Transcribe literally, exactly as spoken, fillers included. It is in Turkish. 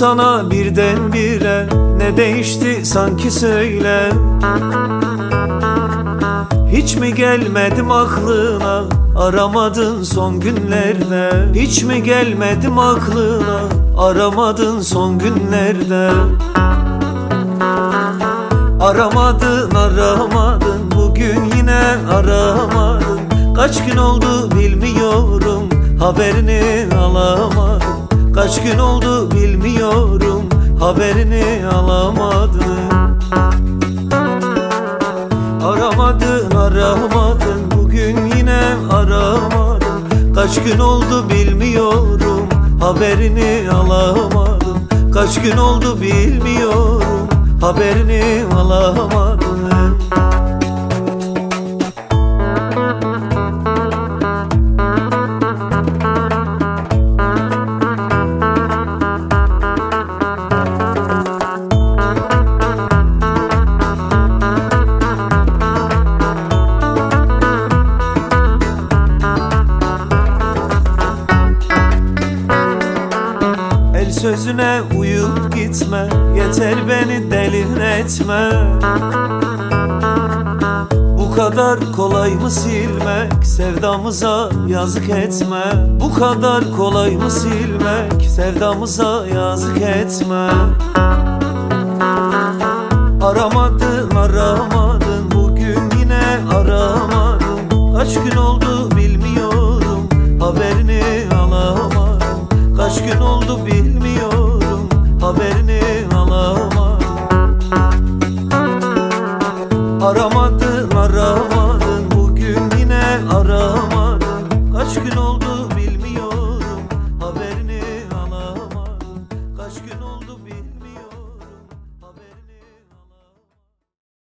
sana birdenbire? Ne değişti sanki söyle. Hiç mi gelmedim aklına, aramadın son günlerde? Hiç mi gelmedim aklına, aramadın son günlerde? Aramadın aramadın, bugün yine aramadın. Kaç gün oldu bilmiyorum, haberini alamadım. Kaç gün oldu bilmiyorum, haberini alamadım. Aramadın aramadın, bugün yine aramadın. Kaç gün oldu bilmiyorum, haberini alamadım. Kaç gün oldu bilmiyorum, haberini alamadım. Sözüne uyup gitme, yeter beni delin etme. Bu kadar kolay mı silmek, sevdamıza yazık etme. Bu kadar kolay mı silmek, sevdamıza yazık etme. Aramadın aramadın, bugün yine aramadın. Kaç gün oldu bilmiyorum, haberini alamadım. Kaç gün oldu bilmiyorum, haberini alamadım. Aramadın